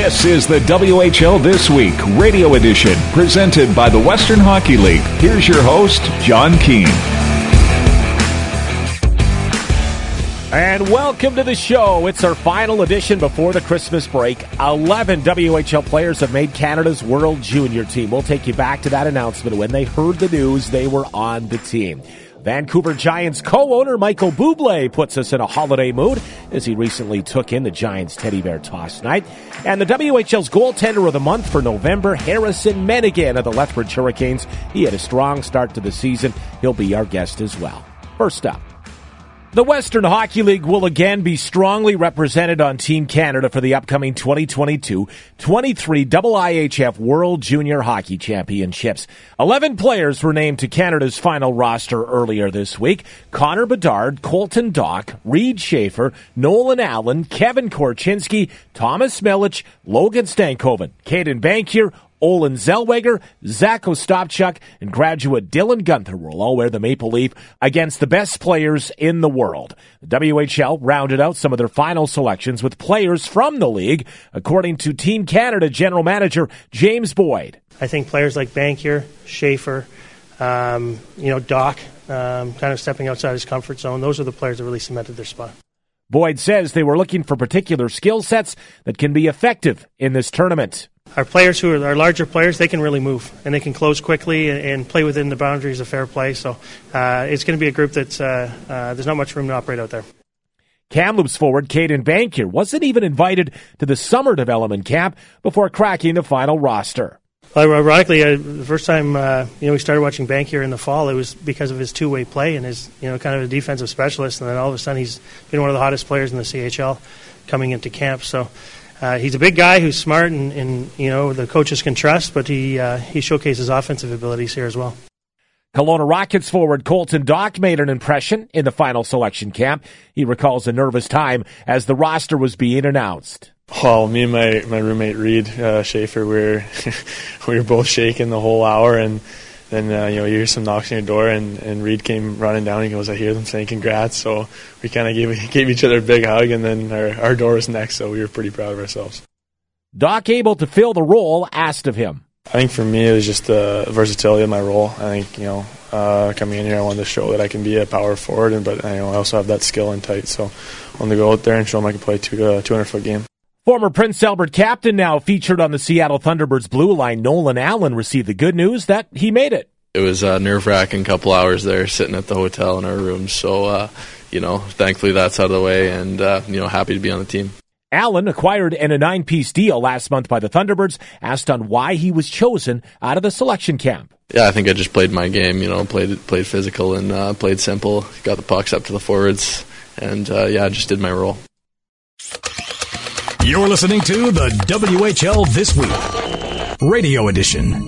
This is the WHL This Week Radio Edition, presented by the Western Hockey League. Here's your host, John Keane. And welcome to the show. It's our final edition before the Christmas break. 11 WHL players have made Canada's World Junior team. We'll take you back to that announcement. When they heard the news, they were on the team. Vancouver Giants co-owner Michael Bublé puts us in a holiday mood as he recently took in the Giants teddy bear toss night. And the WHL's goaltender of the month for November, Harrison Menigan of the Lethbridge Hurricanes. He had a strong start to the season. He'll be our guest as well. First up, the Western Hockey League will again be strongly represented on Team Canada for the upcoming 2022-23 IIHF World Junior Hockey Championships. 11 players were named to Canada's final roster earlier this week. Connor Bedard, Colton Dach, Reid Schaefer, Nolan Allen, Kevin Korchinski, Thomas Milic, Logan Stankoven, Caden Bankier, Olin Zellweger, Zach Ostapchuk, and graduate Dylan Gunther will all wear the maple leaf against the best players in the world. The WHL rounded out some of their final selections with players from the league, according to Team Canada General Manager James Boyd. I think players like Bankier, Schaefer, Dach, kind of stepping outside his comfort zone, those are the players that really cemented their spot. Boyd says they were looking for particular skill sets that can be effective in this tournament. Our players who are our larger players, they can really move, and they can close quickly and play within the boundaries of fair play. So it's going to be a group that's there's not much room to operate out there. Kamloops forward Caden Bankier wasn't even invited to the summer development camp before cracking the final roster. Well, ironically, the first time we started watching Bankier in the fall, it was because of his two-way play and his kind of a defensive specialist, and then all of a sudden he's been one of the hottest players in the CHL coming into camp. So he's a big guy who's smart and the coaches can trust, but he showcases offensive abilities here as well. Kelowna Rockets forward Colton Dach made an impression in the final selection camp. He recalls a nervous time as the roster was being announced. Well, me and my roommate Reid Schaefer, we were both shaking the whole hour, and then you hear some knocks on your door, and Reid came running down. He goes, "I hear them saying congrats." So we kind of gave each other a big hug, and then our door was next, so we were pretty proud of ourselves. Dach, able to fill the role asked of him. I think for me it was just the versatility of my role. I think coming in here I wanted to show that I can be a power forward, but I also have that skill in tight. So I wanted to go out there and show them I can play a 200-foot game. Former Prince Albert captain, now featured on the Seattle Thunderbirds blue line, Nolan Allen received the good news that he made it. It was a nerve-wracking couple hours there sitting at the hotel in our rooms. So, thankfully that's out of the way, and, happy to be on the team. Allen, acquired in a 9-piece deal last month by the Thunderbirds, asked on why he was chosen out of the selection camp. Yeah, I think I just played my game, played physical and played simple, got the pucks up to the forwards, and, I just did my role. You're listening to the WHL This Week Radio Edition.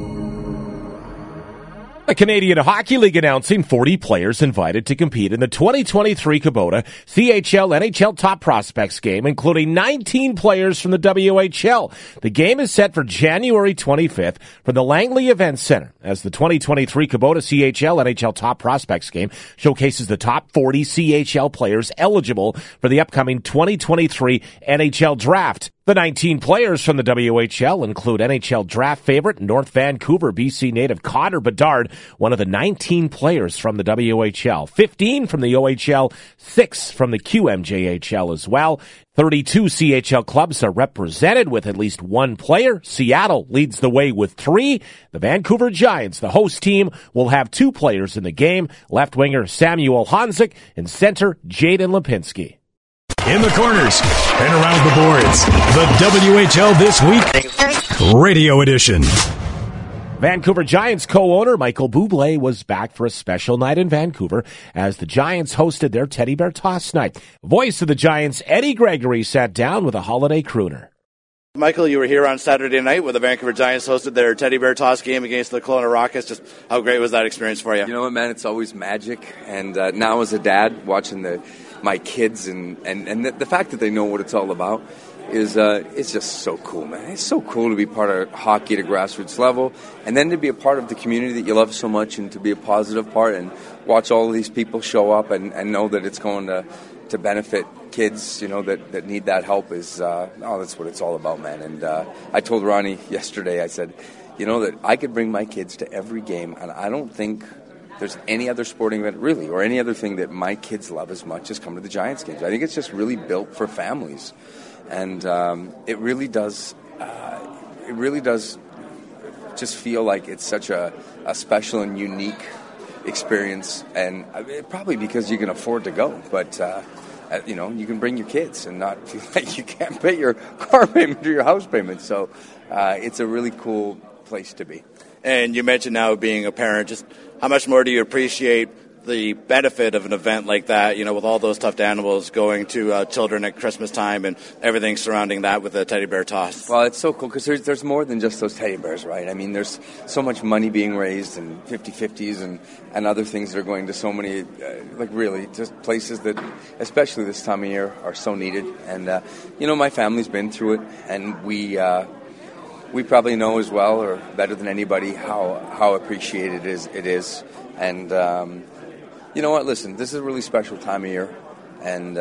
The Canadian Hockey League announcing 40 players invited to compete in the 2023 Kubota CHL NHL Top Prospects game, including 19 players from the WHL. The game is set for January 25th from the Langley Events Center, as the 2023 Kubota CHL NHL Top Prospects game showcases the top 40 CHL players eligible for the upcoming 2023 NHL Draft. The 19 players from the WHL include NHL draft favorite North Vancouver, BC native Connor Bedard, one of the 19 players from the WHL, 15 from the OHL, 6 from the QMJHL as well. 32 CHL clubs are represented with at least one player. Seattle leads the way with 3. The Vancouver Giants, the host team, will have 2 players in the game, left winger Samuel Honzik and center Jaden Lipinski. In the corners and around the boards, the WHL This Week Radio Edition. Vancouver Giants co-owner Michael Bublé was back for a special night in Vancouver as the Giants hosted their teddy bear toss night. Voice of the Giants, Eddie Gregory, sat down with a holiday crooner. Michael, you were here on Saturday night where the Vancouver Giants hosted their teddy bear toss game against the Kelowna Rockets. Just how great was that experience for you? You know what, man? It's always magic. And now as a dad, watching my kids and the fact that they know what it's all about is it's just so cool, man. It's so cool to be part of hockey at a grassroots level, and then to be a part of the community that you love so much, and to be a positive part and watch all of these people show up and know that it's going to to benefit kids, that need that help is, that's what it's all about, man. And I told Ronnie yesterday, I said, that I could bring my kids to every game, and I don't think there's any other sporting event, really, or any other thing that my kids love as much as come to the Giants games. I think it's just really built for families. And it really does just feel like it's such a special and unique experience, and probably because you can afford to go, but you can bring your kids and not feel like you can't pay your car payment or your house payment. So it's a really cool place to be. And you mentioned now being a parent, just how much more do you appreciate the benefit of an event like that, with all those stuffed animals going to children at Christmas time and everything surrounding that with the teddy bear toss? Well, it's so cool because there's more than just those teddy bears, right? I mean, there's so much money being raised and 50-50s and other things that are going to so many, really, just places that, especially this time of year, are so needed. And, my family's been through it, and we probably know as well, or better than anybody, how appreciated it is. And, you know what? Listen, this is a really special time of year, and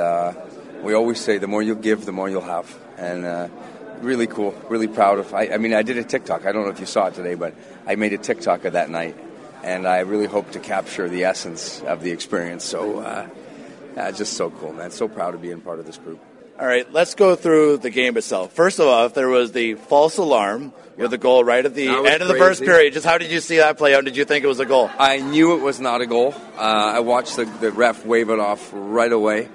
we always say the more you give, the more you'll have. And really cool, really proud of. I did a TikTok. I don't know if you saw it today, but I made a TikTok of that night, and I really hope to capture the essence of the experience. So, just so cool, man. So proud to be in part of this group. All right, let's go through the game itself. First of all, there was the false alarm with the goal right at the end of the first period. Just how did you see that play out? Did you think it was a goal? I knew it was not a goal. I watched the ref wave it off right away.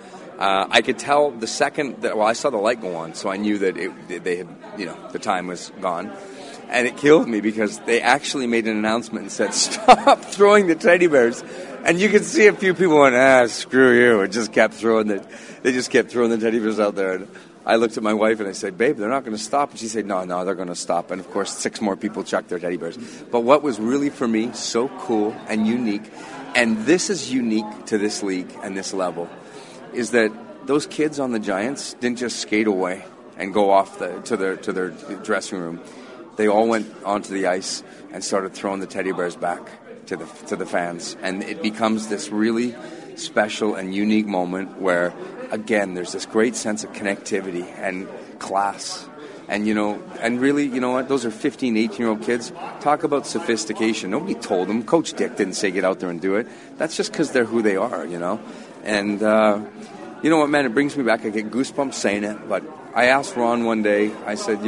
I could tell the second that, I saw the light go on, so I knew that they had, the time was gone. And it killed me because they actually made an announcement and said, "Stop throwing the teddy bears." And you could see a few people went, "Screw you," and just kept throwing they just kept throwing the teddy bears out there. And I looked at my wife and I said, "Babe, they're not going to stop." And she said, No, they're going to stop. And of course, 6 more people chucked their teddy bears. But what was really, for me, so cool and unique, and this is unique to this league and this level, is that those kids on the Giants didn't just skate away and go off to their dressing room. They all went onto the ice and started throwing the teddy bears back to the fans, and it becomes this really special and unique moment where, again, there's this great sense of connectivity and class, and and really, you know what? Those are 15, 18-year-old kids. Talk about sophistication. Nobody told them. Coach Dick didn't say get out there and do it. That's just because they're who they are, And you know what, man? It brings me back. I get goosebumps saying it. But I asked Ron one day. I said,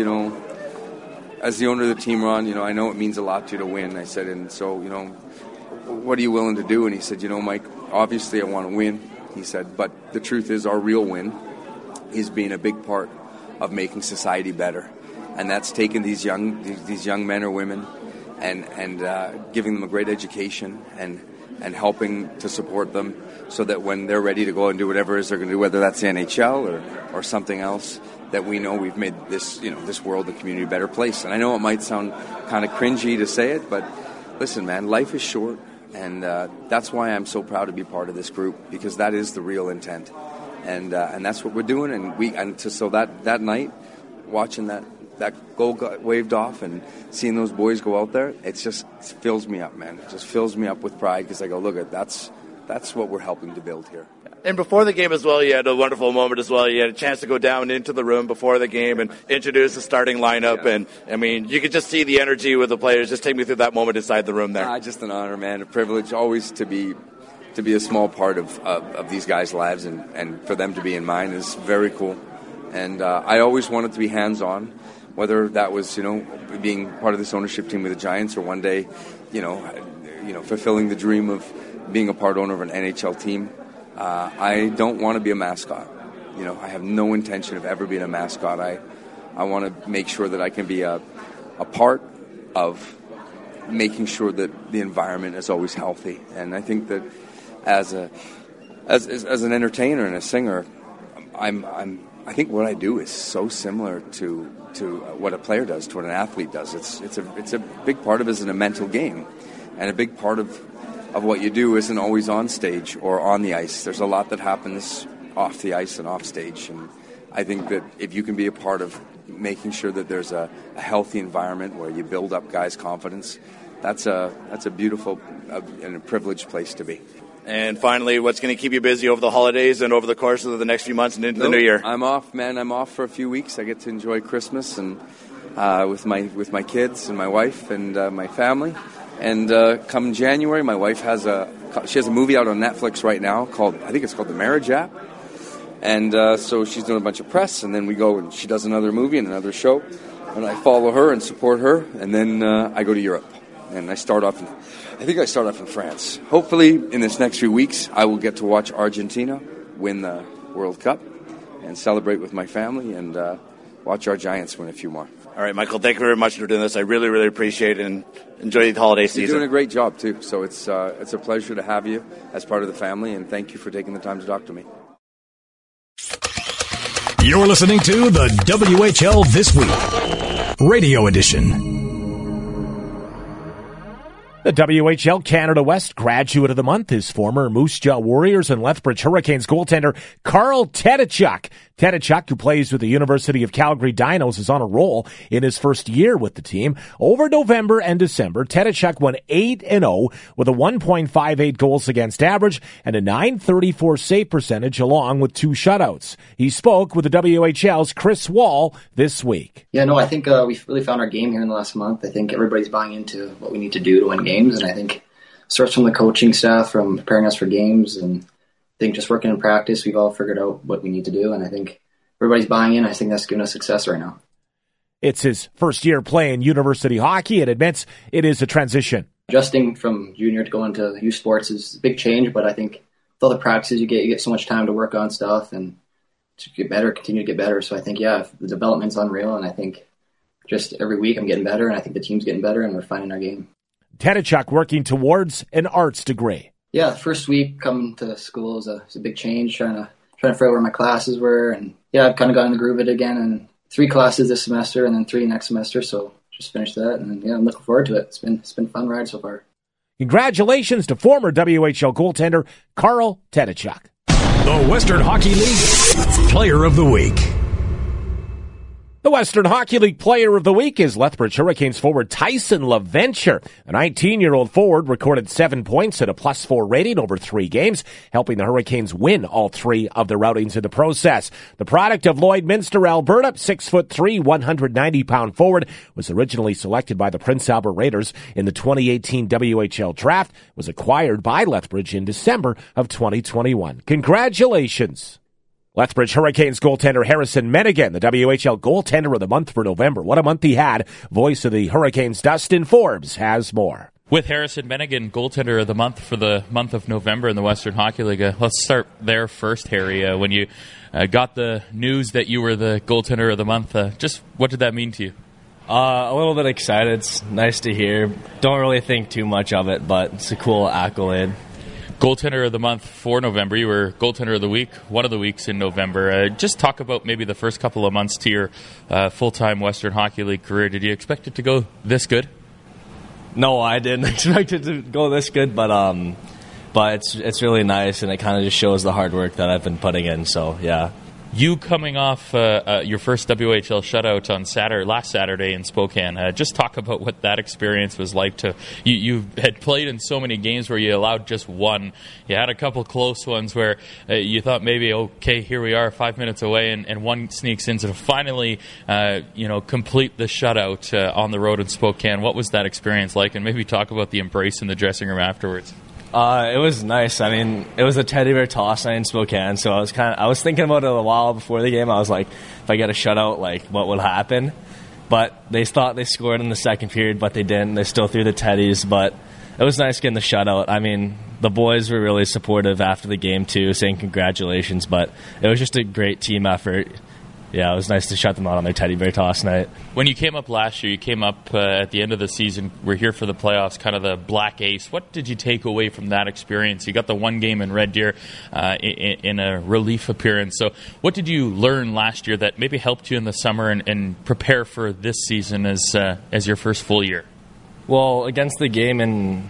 as the owner of the team, Ron, I know it means a lot to you to win. I said, and so, what are you willing to do? And he said, Mike, obviously I want to win. He said, but the truth is our real win is being a big part of making society better. And that's taking these young men or women and giving them a great education and helping to support them so that when they're ready to go and do whatever it is they're going to do, whether that's the NHL or something else, that we know we've made this world, the community, a better place. And I know it might sound kind of cringy to say it, but listen, man, life is short, and that's why I'm so proud to be part of this group, because that is the real intent, and that's what we're doing. So that night, watching that goal got waved off and seeing those boys go out there, it fills me up, man. It just fills me up with pride because I go, look at that's what we're helping to build here. And before the game as well, you had a wonderful moment as well. You had a chance to go down into the room before the game and introduce the starting lineup. Yeah. And, you could just see the energy with the players. Just take me through that moment inside the room there. Just an honor, man. A privilege always to be a small part of these guys' lives, and for them to be in mine is very cool. And I always wanted to be hands-on, whether that was, being part of this ownership team with the Giants or one day, fulfilling the dream of being a part owner of an NHL team. I don't want to be a mascot. I have no intention of ever being a mascot. I want to make sure that I can be a part of making sure that the environment is always healthy. And I think that as an entertainer and a singer, I think what I do is so similar to what a player does, to what an athlete does. It's a big part of it is a mental game, and a big part of what you do isn't always on stage or on the ice. There's a lot that happens off the ice and off stage, and I think that if you can be a part of making sure that there's a healthy environment where you build up guys' confidence, that's a beautiful and a privileged place to be. And finally, what's going to keep you busy over the holidays and over the course of the next few months and into the new year? I'm off, man. I'm off for a few weeks. I get to enjoy Christmas and with my kids and my wife and my family. And come January, my wife has a movie out on Netflix right now I think it's called The Marriage App. And so she's doing a bunch of press, and then we go and she does another movie and another show, and I follow her and support her, and then I go to Europe, and I start off in France. Hopefully, in this next few weeks, I will get to watch Argentina win the World Cup and celebrate with my family and watch our Giants win a few more. All right, Michael, thank you very much for doing this. I really, really appreciate it, and enjoy the holiday season. You're doing a great job, too, so it's a pleasure to have you as part of the family, and thank you for taking the time to talk to me. You're listening to the WHL This Week, Radio Edition. The WHL Canada West Graduate of the Month is former Moose Jaw Warriors and Lethbridge Hurricanes goaltender Carl Tedachuk. Tedachuk, who plays with the University of Calgary Dinos, is on a roll in his first year with the team. Over November and December, Tedachuk won 8-0 with a 1.58 goals against average and a .934 save percentage along with 2 shutouts. He spoke with the WHL's Chris Wall this week. Yeah, no, I think we've really found our game here in the last month. I think everybody's buying into what we need to do to win games, and I think it starts from the coaching staff, from preparing us for games, and I think just working in practice, we've all figured out what we need to do, and I think everybody's buying in. I think that's giving us success right now. It's his first year playing university hockey and admits it is a transition. Adjusting from junior to going to youth sports is a big change, but I think with all the practices you get so much time to work on stuff and to get better, continue to get better. So I think, the development's unreal, and I think just every week I'm getting better, and I think the team's getting better, and we're finding our game. Tedachuk working towards an arts degree. Yeah, the first week coming to school is a big change, trying to figure out where my classes were. And I've kind of gotten in the groove of it again. And 3 classes this semester and then 3 next semester. So just finished that. And I'm looking forward to it. It's been a fun ride so far. Congratulations to former WHL goaltender Carl Tedachuk. The Western Hockey League Player of the Week. The Western Hockey League Player of the Week is Lethbridge Hurricanes forward Tyson LaVenture. A 19-year-old forward recorded 7 points and a +4 rating over 3 games, helping the Hurricanes win all 3 of their outings in the process. The product of Lloydminster, Alberta, 6'3", 190-pound forward, was originally selected by the Prince Albert Raiders in the 2018 WHL draft, was acquired by Lethbridge in December of 2021. Congratulations. Lethbridge Hurricanes goaltender Harrison Menigan, the WHL Goaltender of the Month for November. What a month he had. Voice of the Hurricanes, Dustin Forbes, has more. With Harrison Menigan, Goaltender of the Month for the month of November in the Western Hockey League. Let's start there first, Harry. When you got the news that you were the Goaltender of the Month, just what did that mean to you? A little bit excited. It's nice to hear. Don't really think too much of it, but it's a cool accolade. Goaltender of the Month for November. You were Goaltender of the Week, one of the weeks in November. Just talk about maybe the first couple of months to your full-time Western Hockey League career. Did you expect it to go this good? No, I didn't expect it to go this good, but it's really nice, and it kind of just shows the hard work that I've been putting in, so yeah. You coming off your first WHL shutout on last Saturday in Spokane. Just talk about what that experience was like. You had played in so many games where you allowed just one. You had a couple close ones where you thought maybe, okay, here we are 5 minutes away, and one sneaks in to finally complete the shutout on the road in Spokane. What was that experience like? And maybe talk about the embrace in the dressing room afterwards. It was nice. I mean, it was a teddy bear toss night in Spokane, so I was thinking about it a while before the game. I was like, if I get a shutout, like, what would happen? But they thought they scored in the second period, but they didn't. They still threw the teddies, but it was nice getting the shutout. I mean, the boys were really supportive after the game, too, saying congratulations, but it was just a great team effort. Yeah, it was nice to shut them out on their teddy bear toss night. When you came up last year, you came up at the end of the season. We're here for the playoffs, kind of the black ace. What did you take away from that experience? You got the one game in Red Deer in a relief appearance. So what did you learn last year that maybe helped you in the summer and prepare for this season as your first full year? Well, against the game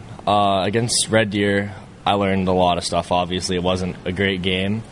against Red Deer, I learned a lot of stuff. Obviously, it wasn't a great game.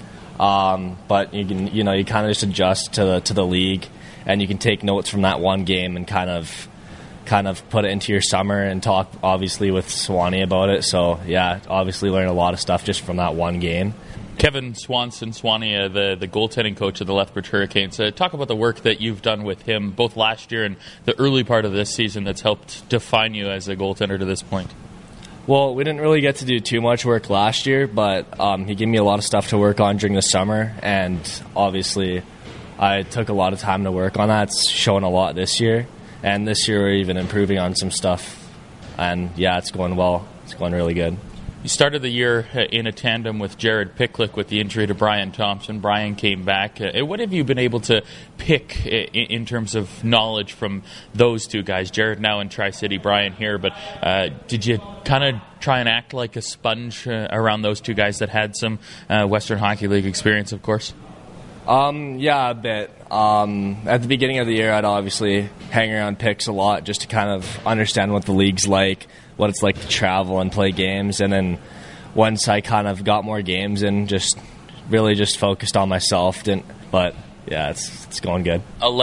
But you kind of just adjust to the league, and you can take notes from that one game and kind of kind of put it into your summer and talk, obviously, with Swanee about it. So, yeah, obviously learned a lot of stuff just from that one game. Kevin Swanson, Swanee, the goaltending coach of the Lethbridge Hurricanes. Talk about the work that you've done with him, both last year and the early part of this season, that's helped define you as a goaltender to this point. Well, we didn't really get to do too much work last year, but he gave me a lot of stuff to work on during the summer, and obviously I took a lot of time to work on that. It's shown a lot this year, and this year we're even improving on some stuff, and yeah, it's going well. It's going really good. You started the year in a tandem with Jared Picklick with the injury to Brian Thompson. Brian came back. What have you been able to pick in terms of knowledge from those two guys? Jared now in Tri-City, Brian here. But did you kind of try and act like a sponge around those two guys that had some Western Hockey League experience, of course? Yeah, a bit. At the beginning of the year, I'd obviously hang around Picks a lot just to kind of understand what the league's like, what it's like to travel and play games. And then once I kind of got more games and just focused on myself. But yeah, it's going good.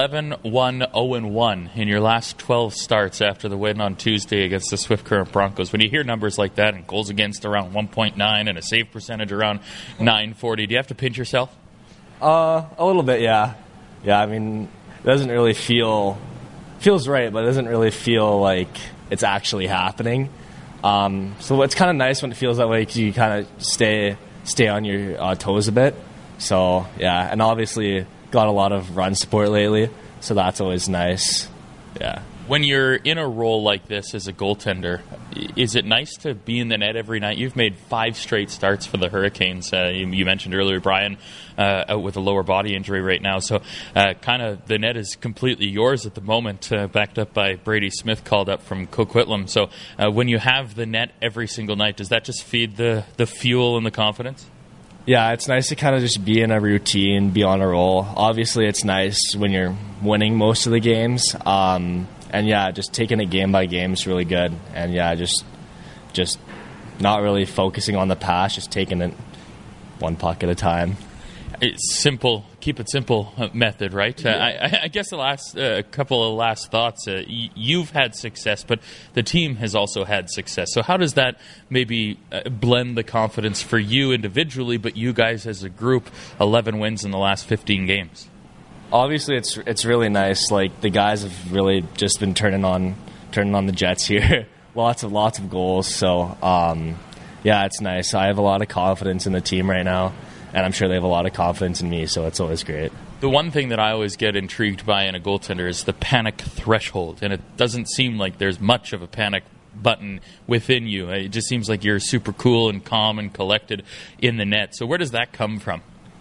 11-1-0-1 in your last 12 starts after the win on Tuesday against the Swift Current Broncos. When you hear numbers like that and goals against around 1.9 and a save percentage around .940, do you have to pinch yourself? A little bit, yeah. Yeah, I mean, it doesn't really feels right, but it doesn't really feel like it's actually happening. So it's kind of nice when it feels that way because you kind of stay on your toes a bit. So, yeah, and obviously got a lot of run support lately, so that's always nice. Yeah. When you're in a role like this as a goaltender, is it nice to be in the net every night? You've made 5 straight starts for the Hurricanes. You mentioned earlier Brian out with a lower body injury right now. So kind of the net is completely yours at the moment, backed up by Brady Smith, called up from Coquitlam. So when you have the net every single night, does that just feed the fuel and the confidence? Yeah, it's nice to kind of just be in a routine, be on a roll. Obviously, it's nice when you're winning most of the games. And yeah, just taking it game by game is really good. And yeah, just not really focusing on the pass, just taking it one puck at a time. It's simple, keep it simple method, right? Yeah. I guess the last couple of last thoughts. You've had success, but the team has also had success. So how does that maybe blend the confidence for you individually, but you guys as a group? 11 wins in the last 15 games. Obviously, it's really nice. Like, the guys have really just been turning on the Jets here. lots of goals. So yeah, it's nice. I have a lot of confidence in the team right now, and I'm sure they have a lot of confidence in me. So it's always great. The one thing that I always get intrigued by in a goaltender is the panic threshold, and it doesn't seem like there's much of a panic button within you. It just seems like you're super cool and calm and collected in the net. So where does that come from?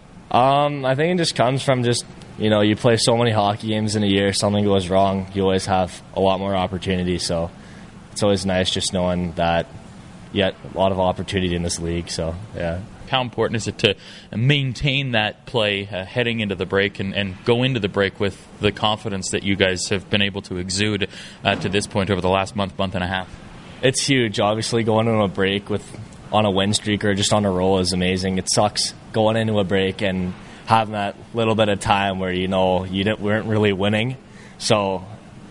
I think it just comes from you play so many hockey games in a year, something goes wrong, you always have a lot more opportunity. So it's always nice just knowing that yet a lot of opportunity in this league. So yeah. How important is it to maintain that play heading into the break and go into the break with the confidence that you guys have been able to exude to this point over the last month and a half? It's huge. Obviously, going into a break on a win streak or just on a roll is amazing. It sucks going into a break and having that little bit of time where you weren't really winning. So,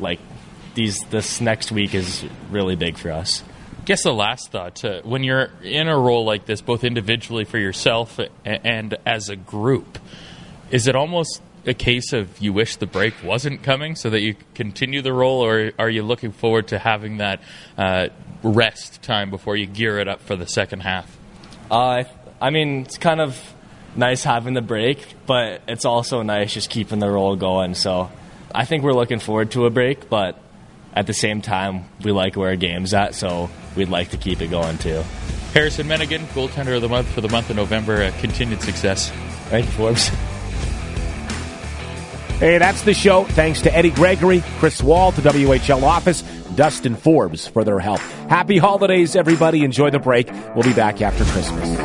this next week is really big for us. I guess the last thought, when you're in a role like this, both individually for yourself and as a group, is it almost a case of you wish the break wasn't coming so that you continue the role, or are you looking forward to having that rest time before you gear it up for the second half? I mean, it's kind of nice having the break, but it's also nice just keeping the role going. So I think we're looking forward to a break, but at the same time, we like where our game's at, so we'd like to keep it going too. Harrison Menigan, goaltender of the month for the month of November. Continued success. Thank you, Forbes. Hey, that's the show. Thanks to Eddie Gregory, Chris Wall, the WHL office, Dustin Forbes for their help. Happy holidays, everybody. Enjoy the break. We'll be back after Christmas.